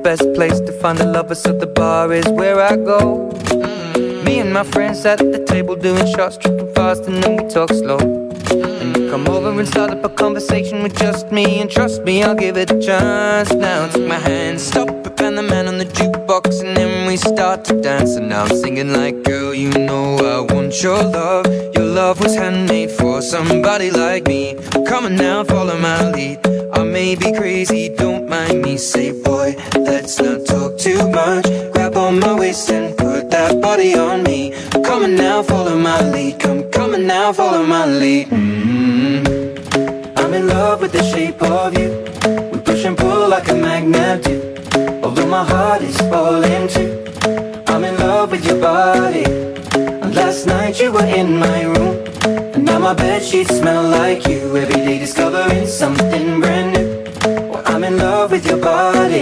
best place to find the lovers, so the bar is where I go. Me and my friends sat at the table doing shots, tripping fast, and then we talk slow. And you come over and start up a conversation with just me, and trust me, I'll give it a chance. Now take my hand, stop it, and the man on the jukebox, and then we start to dance. And now I'm singing like, girl, you know I want your love. Your love was handmade for somebody like me. Come on now, follow my lead. I may be crazy, don't mind me. Say, boy, let's not talk too much. Grab on my waist and put that body on me. Come on now, follow my lead. Come on now, follow my lead. I'm in love with the shape of you. We push and pull like a magnet do. Although my heart is falling too. I'm in love with your body. And last night you were in my room, and now my bedsheets smell like you. Every day discovering something brand new. Well, I'm in love with your body.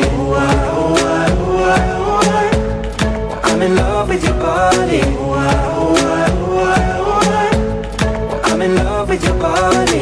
I'm in love with your body. I'm in love with your body.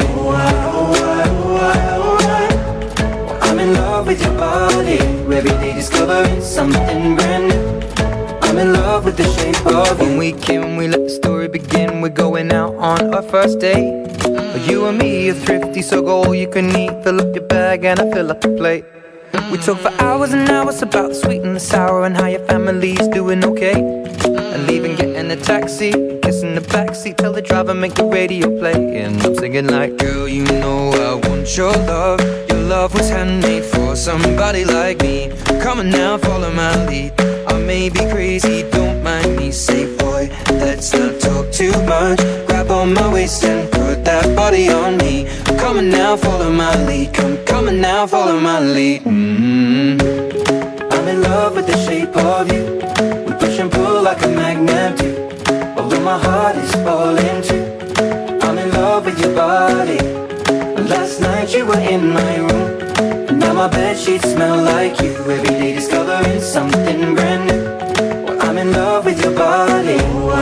I'm in love with your body. Every day discovering something brand new. I'm in love with the shape of you. When we came, we let the story begin. We're going out on our first date. You and me are thrifty, so go all you can eat. Fill up your bag and I fill up the plate. We talk for hours and hours about the sweet and the sour, and how your family's doing okay. And leaving, getting a taxi, kissing the backseat, tell the driver make the radio play. And I'm singing like, girl, you know I want your love. Your love was handmade for somebody like me. Come on now, follow my lead. I may be crazy, don't mind me. Say, boy, let's not talk too much. Grab on my waist and put that body on me. Come on now, follow my lead. Come on now, follow my lead. I'm in love with the shape of you. We push and pull like a magnet do. Although my heart is falling too. I'm in love with your body. Last night you were in my room, and now my bedsheets smell like you. Every day discovering something brand new. Well, I'm in love with your body.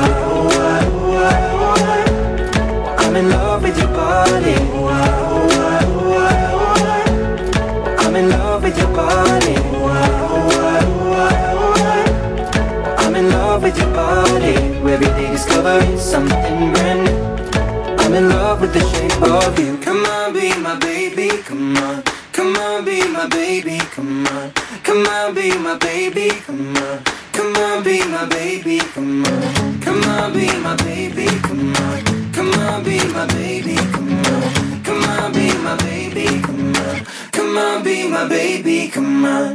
I'm in love with your body. I'm in love with your body. I'm in love with your body. Every day discovering something brand new. I'm in love with the shape of you. Come on, be my baby, come on. Come on, be my baby, come on. Come on, be my baby, come on. Come on, be my baby, come on. Come on, be my baby, come on. Come on, be my baby, come on. Come on, be my baby, come on. Come on, be my baby, come on.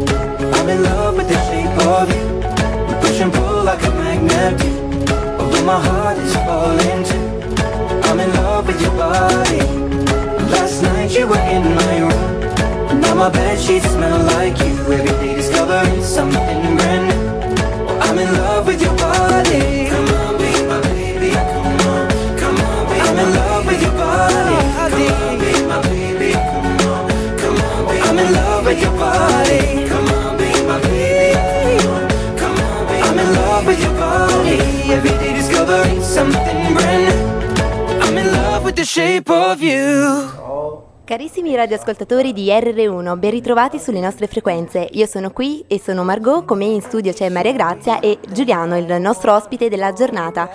I'm in love with the shape of you. We push and pull like a magnet do. Although my heart is falling too. I'm in love with your body. Last night you were in my room, and now my bedsheets smell like you. Every day discovering something brand new. Well, I'm in love with your body. Come on, be my baby, come on. Come on, be I'm in love with your body. Come on, be my baby, come on. Come on, be I'm in love with your body. Come on, be my baby, come on. Come on, be I'm in love with your body. Every day discovering something brand new. I'm in love with the shape of you. Carissimi radioascoltatori di RR1, ben ritrovati sulle nostre frequenze. Io sono qui e sono Margot, con me in studio c'è Maria Grazia e Giuliano, il nostro ospite della giornata.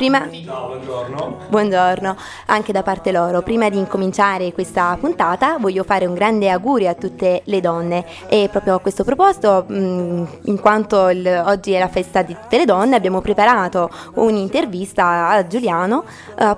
Buongiorno. Buongiorno, anche da parte loro. Prima di incominciare questa puntata voglio fare un grande augurio a tutte le donne, e proprio a questo proposito, in quanto oggi è la festa di tutte le donne, abbiamo preparato un'intervista a Giuliano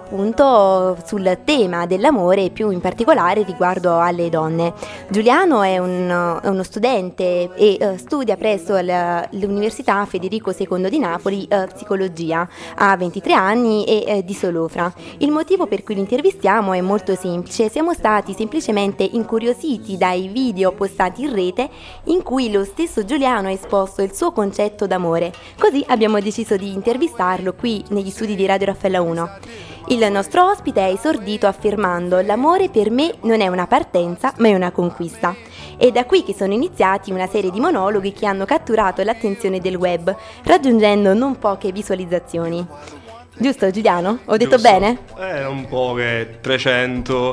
appunto sul tema dell'amore e più in particolare riguardo alle donne. Giuliano è uno studente e studia presso l'Università Federico II di Napoli psicologia. Ha 23 anni e di Solofra. Il motivo per cui lo intervistiamo è molto semplice. Siamo stati semplicemente incuriositi dai video postati in rete in cui lo stesso Giuliano ha esposto il suo concetto d'amore. Così abbiamo deciso di intervistarlo qui negli studi di Radio Raffaella 1. Il nostro ospite è esordito affermando: l'amore per me non è una partenza ma è una conquista. È da qui che sono iniziati una serie di monologhi che hanno catturato l'attenzione del web, raggiungendo non poche visualizzazioni. Giusto Giuliano? Ho detto bene? Un po' che 300,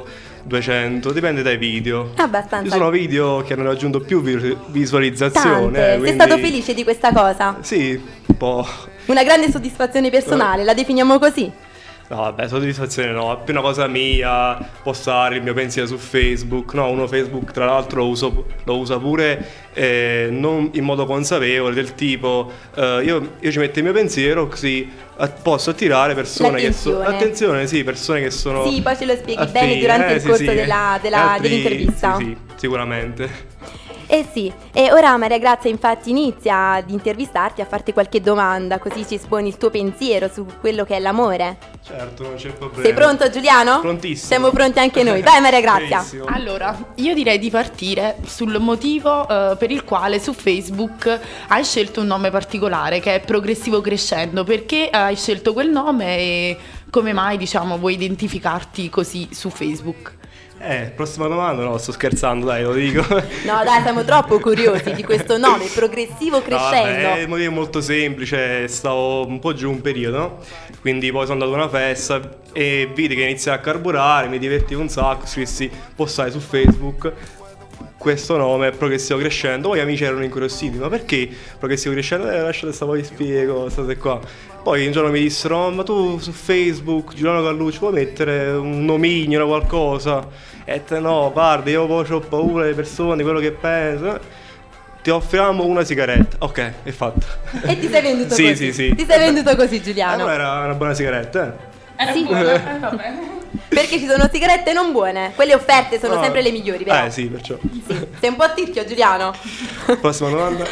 200, dipende dai video. Abbastanza. Ci sono video che hanno raggiunto più visualizzazioni. Tante. Sei Quindi... stato felice di questa cosa? Sì, un po'. Una grande soddisfazione personale, la definiamo così? No, vabbè, soddisfazione no, è più una cosa mia, postare il mio pensiero su Facebook. No, uno Facebook tra l'altro lo usa pure non in modo consapevole, del tipo io ci metto il mio pensiero così posso attirare persone attenzione, sì, persone che sono... Sì, poi ce lo spieghi bene durante il corso dell'intervista. Sì, sicuramente. Eh sì, e ora Maria Grazia infatti inizia ad intervistarti, a farti qualche domanda, così ci esponi il tuo pensiero su quello che è l'amore. Certo, non c'è problema. Sei pronto Giuliano? Prontissimo. Siamo pronti anche noi, vai Maria Grazia. Benissimo. Allora, io direi di partire sul motivo per il quale su Facebook hai scelto un nome particolare che è Progressivo Crescendo. Perché hai scelto quel nome e come mai, diciamo, vuoi identificarti così su Facebook? Prossima domanda, no, sto scherzando, dai, lo dico. No, dai, siamo troppo curiosi di questo nome, Progressivo Crescendo. No, vabbè, il motivo è molto semplice, stavo un po' giù un periodo, no? Quindi poi sono andato a una festa e vidi che iniziava a carburare, mi divertivo un sacco, scrissi postare su Facebook questo nome, Progressivo Crescendo. Poi gli amici erano incuriositi, ma perché Progressivo Crescendo? Lasciate sta, poi spiego, state qua. Poi un giorno mi dissero, ma tu su Facebook, Giuliano Gallucci, puoi mettere un nomignolo, qualcosa? E te no, guarda, io poi ho paura delle persone, di quello che pensano. Ti offriamo una sigaretta. Ok, è fatto. E ti sei venduto sì, così? Sì. Ti sei venduto così, Giuliano? Allora era una buona sigaretta, Era sì. buona, vabbè. Perché ci sono sigarette non buone, quelle offerte sono sempre le migliori, però. Sì, perciò. Sì. Sei un po' tirchio, Giuliano. Prossima domanda.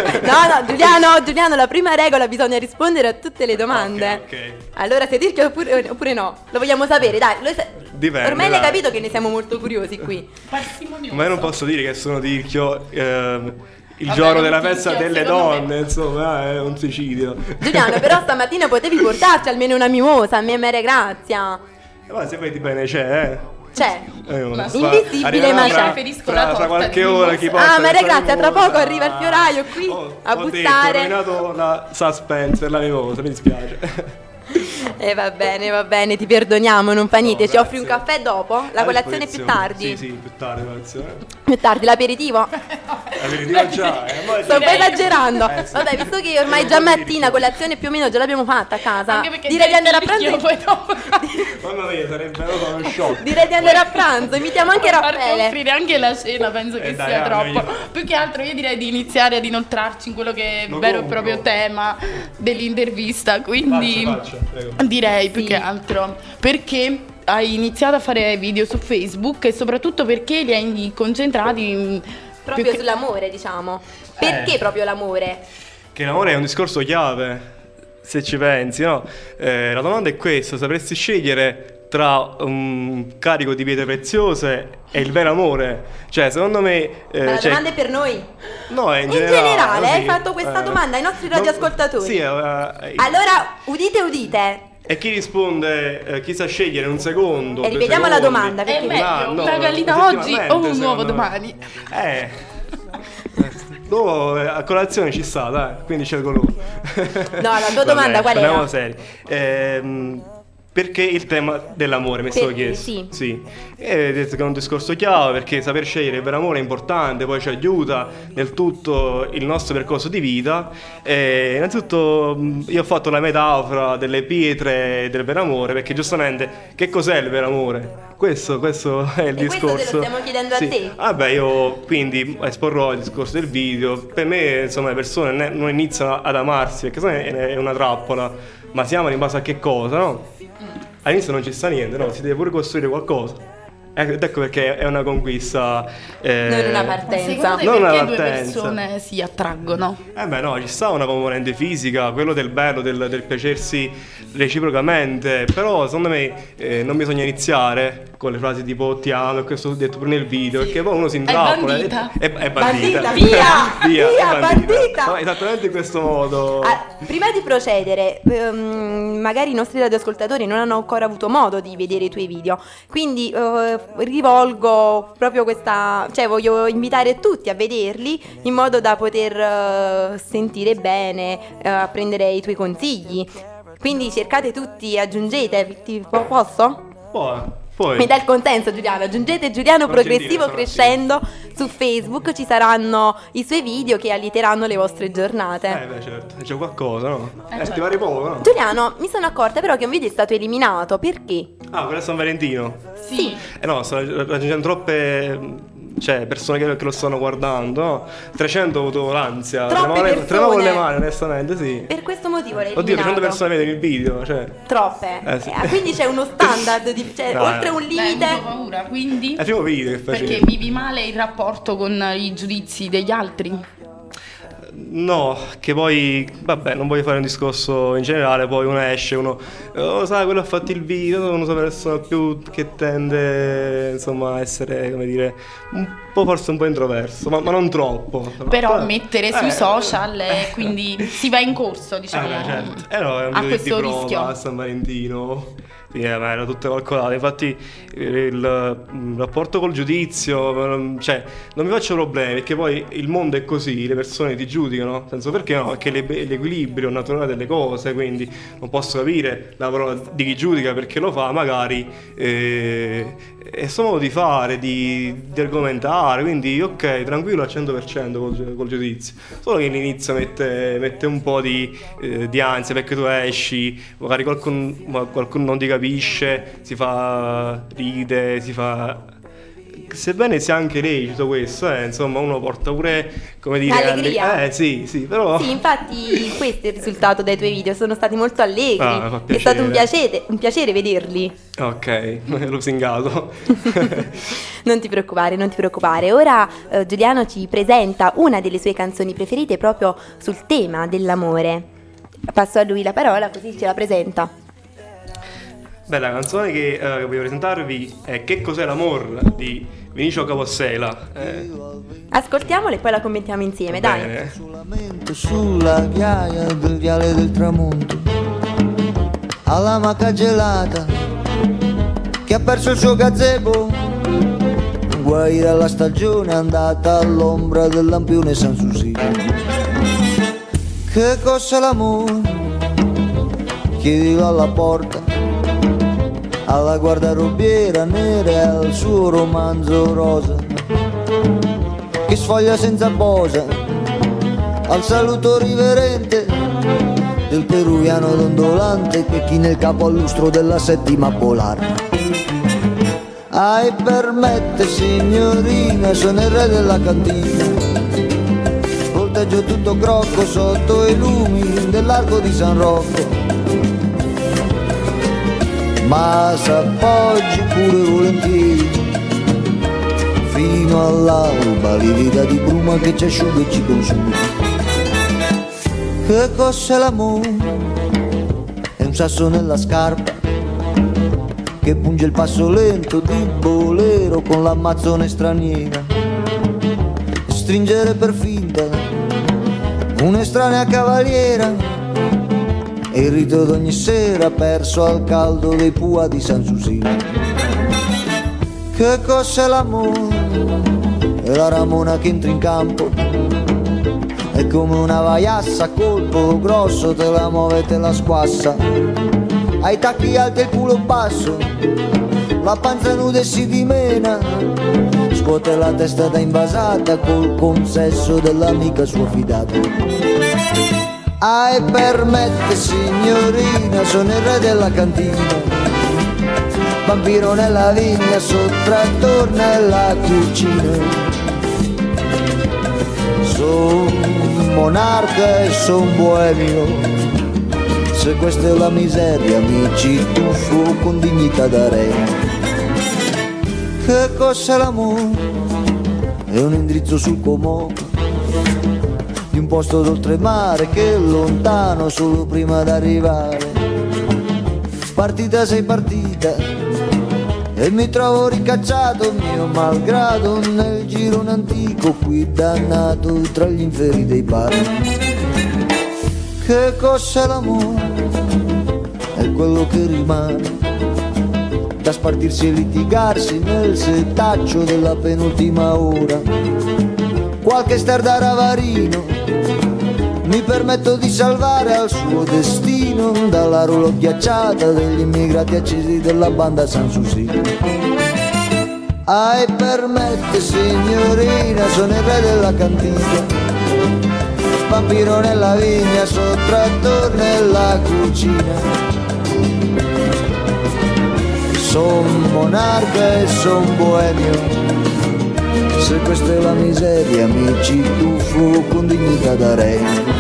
No, Giuliano, la prima regola bisogna rispondere a tutte le domande. Ok. Allora, sei tirchio oppure no? Lo vogliamo sapere, dai. Dipende, Ormai l'hai dai. capito che ne siamo molto curiosi qui. Parsimonioso. Ma io non posso dire che sono tirchio il Vabbè, giorno non della tirchio, festa delle secondo me. donne, insomma, è un suicidio. Giuliano, però stamattina potevi portarci almeno una mimosa, a me Maria Grazia. Ma se vedi bene c'è, C'è. non so, Invisibile, arriverà ma fra- preferisco la fra torta qualche di ora mimosa. chi porta Maria questa Grazia, tra mimosa. poco arriva il fioraio qui a ho bussare. detto, ho rovinato la suspense per la mimosa, mi dispiace. Va bene, ti perdoniamo, non fa niente. Ci offri un grazie. caffè dopo? La A colazione più tardi? Sì, più tardi colazione. Più tardi, l'aperitivo? L'aperitivo già, poi Sto un po' esagerando. sì. Vabbè, visto che ormai già mattina colazione più o meno già l'abbiamo fatta a casa, Anche perché direi di andare a pranzo. poi dopo Mamma mia, sarebbe uno shock. Direi di andare a pranzo, invitiamo anche farti Raffaele. offrire anche la cena, penso che Dai, sia troppo. meglio. Più che altro io direi di iniziare ad inoltrarci in quello che è il Lo vero e compro. proprio tema dell'intervista. Quindi Faccia, prego. direi più Sì. che altro perché hai iniziato a fare video su Facebook e soprattutto perché li hai concentrati Proprio più che- sull'amore, diciamo. Perché proprio l'amore? Che l'amore è un discorso chiave, se ci pensi, no? La domanda è questa: sapresti scegliere tra un carico di pietre preziose e il vero amore? Cioè, secondo me... Ma la domanda è per noi. No, In generale, sì. hai fatto questa domanda ai nostri radioascoltatori. Sì, Allora, udite. e chi risponde, chi sa scegliere un secondo, E due ripetiamo la secondi, domanda, è perché meglio una gallina oggi o un uovo secondo me. domani. Dopo a colazione ci sta, dai, quindi scelgo lui. No, la tua domanda qual era? Parliamo seri. Perché il tema dell'amore mi è stato chiesto? sì. E hai detto che è un discorso chiave, perché saper scegliere il vero amore è importante, poi ci aiuta nel tutto il nostro percorso di vita. E innanzitutto io ho fatto la metafora delle pietre del vero amore, perché giustamente che cos'è il vero amore? Questo è il E questo discorso. te lo stiamo chiedendo a te. Vabbè, io quindi esporrò il discorso del video. Per me, insomma, le persone non iniziano ad amarsi, perché sennò è una trappola, ma si amano in base a che cosa, no? All'inizio non ci sta niente, no? Si deve pure costruire qualcosa. Ed ecco perché è una conquista. Non una Ma partenza. secondo te Non una perché due partenza. persone si attraggono? Beh no, ci sta una componente fisica, quello del bello, del piacersi reciprocamente, però secondo me non bisogna iniziare con le frasi tipo ti amo, e questo ho detto pure nel video, perché poi uno si intrappola. bandita. È Bandita, bandita. via, è bandita. No, esattamente in questo modo. Prima di procedere, magari i nostri radioascoltatori non hanno ancora avuto modo di vedere i tuoi video, quindi rivolgo proprio questa, cioè voglio invitare tutti a vederli in modo da poter sentire bene, apprendere i tuoi consigli. Quindi cercate tutti, aggiungete, posso? Poi, Poi Mi dà il consenso Giuliano, aggiungete Giuliano Sono Progressivo gentile, sono Crescendo su Facebook, ci saranno i suoi video che alliteranno le vostre giornate. beh, certo, c'è qualcosa, no? certo. Ti pare poco, no? Giuliano, mi sono accorta però che un video è stato eliminato, perché? Ah, quello è San Valentino. Sì. No, sto raggiungendo troppe persone che lo stanno guardando, no? 300 ho avuto l'ansia. Troppe persone. Tremavo con le mani, onestamente, sì. Per questo motivo l'hai Oddio, 300 eliminato. persone vedono il video, cioè. Troppe. Sì. Quindi c'è uno standard, cioè, No, oltre un Hai limite. avuto paura, quindi? È il primo video che facevo. Perché vivi male il rapporto con i giudizi degli altri? No, che poi, vabbè, non voglio fare un discorso in generale, poi uno esce, uno, oh, sai, quello ha fatto il video, uno sa persona più che tende, insomma, a essere, come dire, forse un po' introverso, ma non troppo. Però mettere sui social e quindi si va in corso, diciamo, certo. No, è un a video di questo prova rischio. a San Valentino. Sì, ma era tutto calcolato. Infatti il rapporto col giudizio, cioè, non mi faccio problemi, perché poi il mondo è così, le persone ti giudicano. Nel senso, perché no? Perché l'equilibrio naturale delle cose, quindi non posso capire la parola di chi giudica perché lo fa, magari è solo modo di fare, di argomentare, quindi ok, tranquillo al 100% col giudizio. Solo che all'inizio mette un po' di ansia, perché tu esci, magari qualcuno non ti capisce, si fa ride, si fa... Sebbene sia anche lecito questo, insomma, uno porta pure, come dire... Allegria. Sì, però... Sì, infatti questo è il risultato dei tuoi video, sono stati molto allegri, fa è stato piacere. un piacere vederli. Ok, lusingato. Non ti preoccupare. Ora Giuliano ci presenta una delle sue canzoni preferite proprio sul tema dell'amore. Passo a lui la parola così ce la presenta. Beh, la canzone che voglio presentarvi è Che cos'è l'amor di Vinicio Capossela. Ascoltiamola e poi la commentiamo insieme, dai. Bene. Solamente sulla ghiaia del viale del tramonto, alla maca gelata che ha perso il suo gazebo, guai dalla stagione andata all'ombra del lampione Sanssouci. Che cos'è l'amore? Chiedilo alla porta, alla guardarobiera nera e al suo romanzo rosa che sfoglia senza posa, al saluto riverente del peruviano dondolante che china il capo al lustro della settima polare. Permette signorina, sono il re della cantina, volteggio tutto crocco sotto i lumi dell'arco di San Rocco, ma s'appoggi pure volentieri fino all'alba, livida di bruma che ci asciuga e ci consuma. Che cos'è l'amore? È un sasso nella scarpa che punge il passo lento di bolero con l'ammazzone straniera, stringere per finta un'estranea cavaliera e il rito d'ogni sera perso al caldo dei pua di Sanssouci. Che cos'è l'amore? È la ramona che entra in campo, è come una vaiassa a colpo grosso, te la muove e te la squassa, ai tacchi alti e il culo basso, la panza nuda e si dimena, scuote la testa da invasata col consesso dell'amica sua fidata. Permette signorina, sono il re della cantina, vampiro nella vigna, sottrattor nella cucina. Son monarca e son boemio, se questa è la miseria mi ci tuffo con dignità da re. Che cos'è l'amore? È un indirizzo sul Como di un posto d'oltremare che è lontano solo prima d'arrivare. Partita sei partita e mi trovo ricacciato mio malgrado nel girone antico qui dannato tra gli inferi dei bar. Che cos'è l'amore? È quello che rimane da spartirsi e litigarsi nel setaccio della penultima ora. Qualche star da ravarino mi permetto di salvare al suo destino mattino dalla roulotte ghiacciata degli immigrati accesi della banda Sanssouci. Permette signorina, sono il re della cantina, vampiro nella vigna, sottrattor nella cucina. Son monarca e son boemio, se questa è la miseria mi ci tuffo con dignità da re.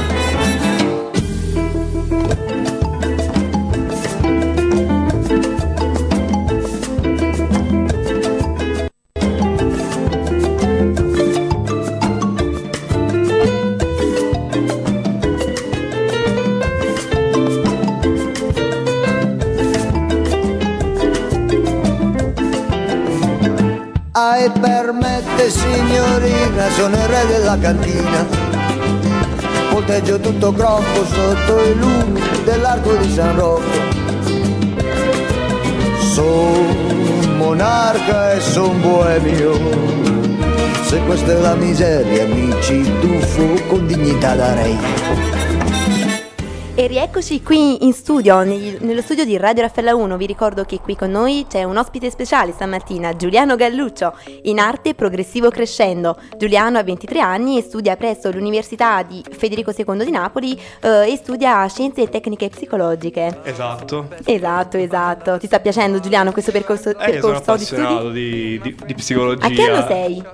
Permette signorina, sono il re della cantina, volteggio tutto crocco sotto i lumi dell'arco di San Rocco. Son monarca e son boemio, se questa è la miseria mi ci tuffo con dignità da re. E rieccoci qui in studio, nello studio di Radio Raffaella 1. Vi ricordo che qui con noi c'è un ospite speciale stamattina, Giuliano Galluccio, in arte progressivo crescendo. Giuliano ha 23 anni e studia presso l'Università di Federico II di Napoli e studia scienze e tecniche psicologiche. Esatto. Esatto. Ti sta piacendo, Giuliano, questo percorso Sono appassionato di psicologia. A che anno sei?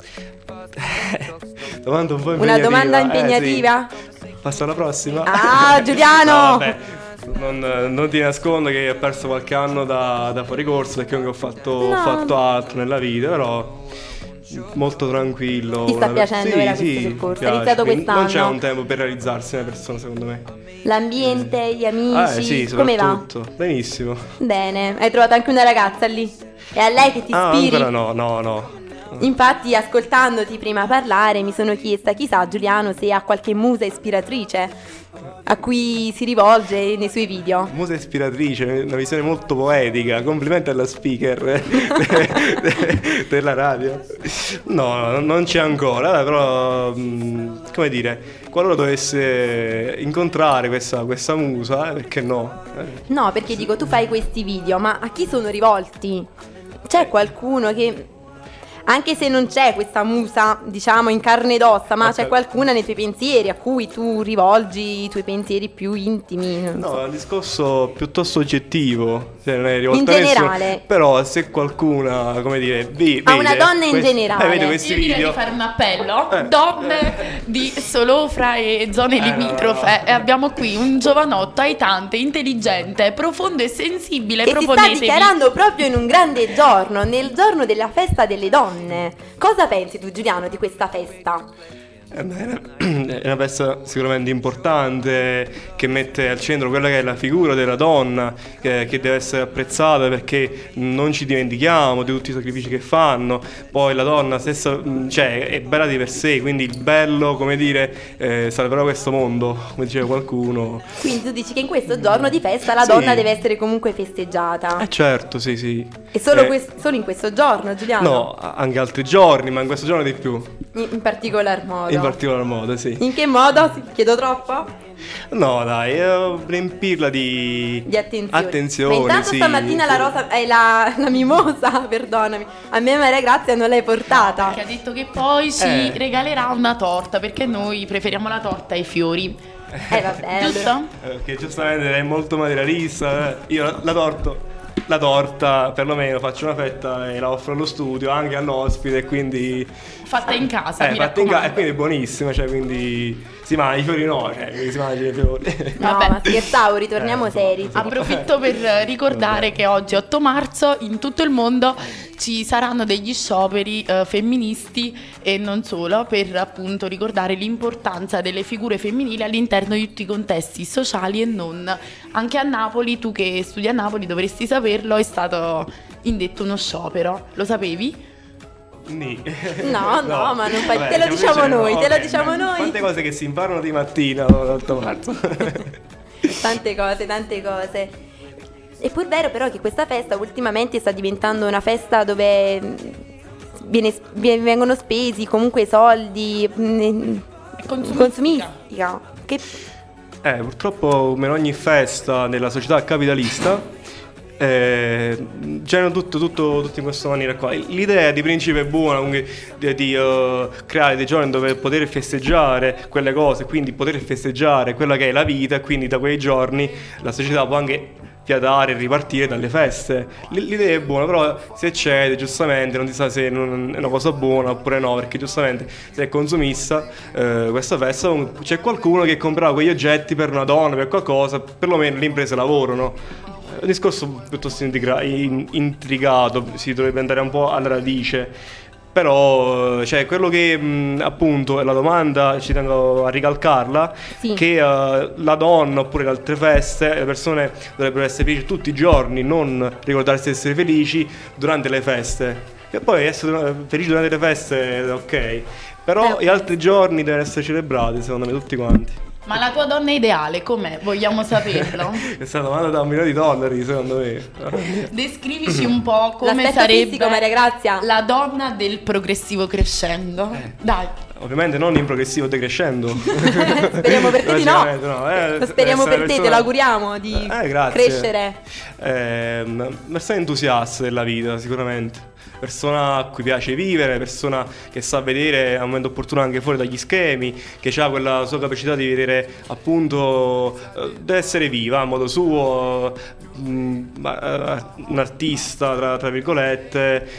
Domanda un po' impegnativa. Una domanda impegnativa? Sì. Passa alla prossima. Ah, Giuliano! No, vabbè, non ti nascondo che ho perso qualche anno da fuori corso, perché ho fatto altro nella vita, però molto tranquillo. Ti sta piacendo questo percorso? Hai iniziato quest'anno? Non c'è un tempo per realizzarsi una persona, secondo me. L'ambiente, gli amici, sì, come va? Benissimo. Bene, hai trovato anche una ragazza lì? È a lei che ti ispiri? Ancora no. Infatti, ascoltandoti prima parlare, mi sono chiesta, chissà Giuliano se ha qualche musa ispiratrice a cui si rivolge nei suoi video. Musa ispiratrice, una visione molto poetica. Complimenti alla speaker della radio. No, non c'è ancora, però come dire, qualora dovesse incontrare questa musa, perché no? No, perché dico, tu fai questi video, ma a chi sono rivolti? C'è qualcuno che, anche se non c'è questa musa, diciamo, in carne ed ossa, ma c'è qualcuna nei tuoi pensieri a cui tu rivolgi i tuoi pensieri più intimi? No, è un discorso piuttosto oggettivo, se non è rivolto in a nessuno. generale. Però se qualcuna, come dire, a una donna in generale. vede questi Io direi video, di fare un appello, donne di Solofra e zone limitrofe. E abbiamo qui un giovanotto aitante, intelligente, profondo e sensibile. E si sta dichiarando proprio in un grande giorno, nel giorno della festa delle donne. Cosa pensi tu, Giuliano, di questa festa? È una festa sicuramente importante, che mette al centro quella che è la figura della donna, che deve essere apprezzata, perché non ci dimentichiamo di tutti i sacrifici che fanno. Poi la donna stessa, cioè, è bella di per sé, quindi il bello, come dire, salverà questo mondo, come diceva qualcuno. Quindi tu dici che in questo giorno di festa la donna deve essere comunque festeggiata. Certo, sì. E solo in questo giorno, Giuliano? No, anche altri giorni, ma in questo giorno di più. In particolar modo. In particolar modo, sì. In che modo? Chiedo troppo? No, dai, riempirla di attenzioni. Ma intanto stamattina la rosa la mimosa, perdonami, a me Maria Grazia non l'hai portata. Che ha detto che poi ci regalerà una torta, perché noi preferiamo la torta ai fiori. Vabbè, giusto? Perché giustamente lei è molto materialista. Io la torta, perlomeno faccio una fetta e la offro allo studio, anche all'ospite, quindi fatta in casa, mi fatta in casa, e raccomando. quindi è buonissima, cioè, quindi si mangia i fiori, no, cioè si mangia i fiori. No, Vabbè. ma scherzavo, ritorniamo seri. Approfitto per ricordare che oggi 8 marzo in tutto il mondo ci saranno degli scioperi femministi e non solo, per appunto ricordare l'importanza delle figure femminili all'interno di tutti i contesti sociali e non. Anche a Napoli, tu che studi a Napoli dovresti saperlo, è stato indetto uno sciopero. Lo sapevi? No, ma non fai, te lo diciamo noi, Quante cose che si imparano di mattina l'8 marzo. Tante cose. È pur vero però che questa festa ultimamente sta diventando una festa dove vengono spesi comunque soldi, consumistica. Che Purtroppo, come in ogni festa nella società capitalista, c'erano tutti in questa maniera qua. L'idea di principio è buona, comunque, di creare dei giorni dove poter festeggiare quelle cose, quindi poter festeggiare quella che è la vita, e quindi da quei giorni la società può anche fiatare e ripartire dalle feste. L'idea è buona, però si eccede, giustamente, non si sa se è una cosa buona oppure no, perché giustamente se è consumista questa festa, c'è qualcuno che comprerà quegli oggetti per una donna, per qualcosa, perlomeno le imprese lavorano. È un discorso piuttosto intricato, si dovrebbe andare un po' alla radice. Però, cioè, quello che appunto è la domanda, ci tengo a ricalcarla, Sì. che la donna oppure le altre feste, le persone dovrebbero essere felici tutti i giorni, non ricordarsi di essere felici durante le feste. E poi essere felici durante le feste, ok, però gli altri giorni devono essere celebrati, secondo me, tutti quanti. Ma la tua donna ideale com'è? Vogliamo saperlo? Questa domanda da $1.000.000, secondo me. Descrivici un po' come L'aspetto sarebbe fisico, Maria Grazia. la donna del progressivo crescendo. Dai. Ovviamente non in progressivo decrescendo. Speriamo per te di no. Logicamente Lo speriamo per te, persona- te lo auguriamo di grazie. crescere. Persona entusiasta della vita, sicuramente. Persona a cui piace vivere, persona che sa vedere a un momento opportuno anche fuori dagli schemi, che ha quella sua capacità di vedere, appunto, deve essere viva a modo suo, un artista tra virgolette,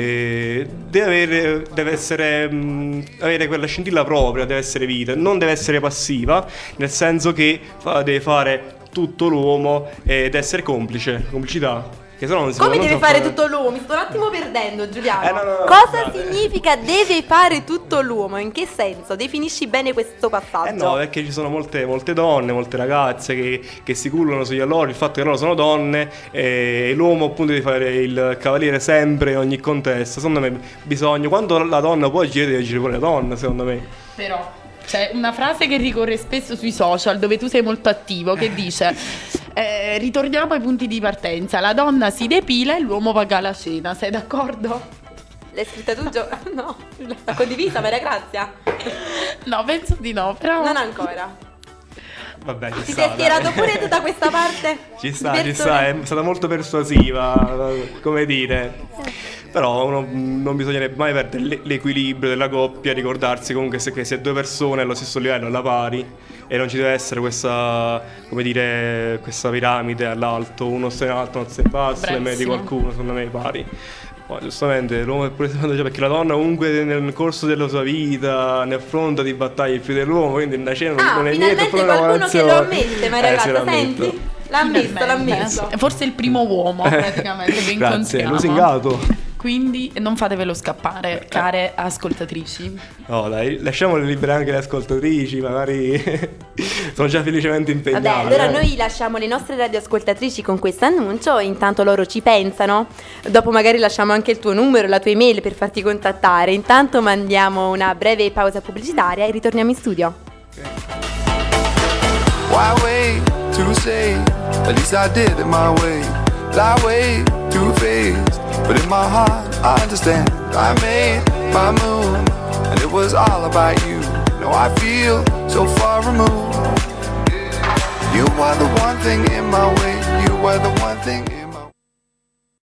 deve essere avere quella scintilla propria, deve essere vita, non deve essere passiva, nel senso che deve fare tutto l'uomo ed essere complicità. Che sennò non si Come può, non deve so fare tutto l'uomo? Mi sto un attimo perdendo, Giuliano. no, Cosa scusate. significa deve fare tutto l'uomo? In che senso? Definisci bene questo passaggio. No, perché ci sono molte donne, molte ragazze che si cullano sugli allori il fatto che loro sono donne, e l'uomo appunto deve fare il cavaliere sempre in ogni contesto. Secondo me bisogna, quando la donna può agire, deve agire pure la donna, secondo me. Però c'è una frase che ricorre spesso sui social, dove tu sei molto attivo, che dice ritorniamo ai punti di partenza, la donna si depila e l'uomo paga la cena. Sei d'accordo? L'hai scritta tu, No, l'ha condivisa, Maria Grazia? No, penso di no, però Non ancora. Vabbè, ci Ti sta, sei schierato dai. pure tu da questa parte? Ci Di sta, persone- è stata molto persuasiva, come dire. Però non bisognerebbe mai perdere l'equilibrio della coppia, ricordarsi comunque che se due persone allo stesso livello, alla pari, e non ci deve essere questa, come dire, questa piramide all'alto, uno sta in alto, uno sta in basso, e meglio di Bravissimo. qualcuno, secondo me, pari. Poi giustamente l'uomo è pure secondo, perché la donna comunque nel corso della sua vita ne affronta di battaglie più dell'uomo, quindi una cena non è niente, finalmente pure una qualcuno che lo lavorazione. ammette, Maria Sì, Grazia, lo ammetto. senti? L'ha finalmente. ammesso. Forse il primo uomo praticamente che Grazie, incontriamo. lusingato. Quindi non fatevelo scappare, care ascoltatrici. No dai, lasciamole libere anche le ascoltatrici, magari sono già felicemente impegnate. Vabbè, allora noi lasciamo le nostre radioascoltatrici con questo annuncio, intanto loro ci pensano, dopo magari lasciamo anche il tuo numero, la tua email per farti contattare, intanto mandiamo una breve pausa pubblicitaria e ritorniamo in studio. Why wait to say? At least I did it my way. I wait too faced, but in my heart I understand. I made my move, and it was all about you. Now I feel so far removed. You were the one thing in my way. You were the one thing in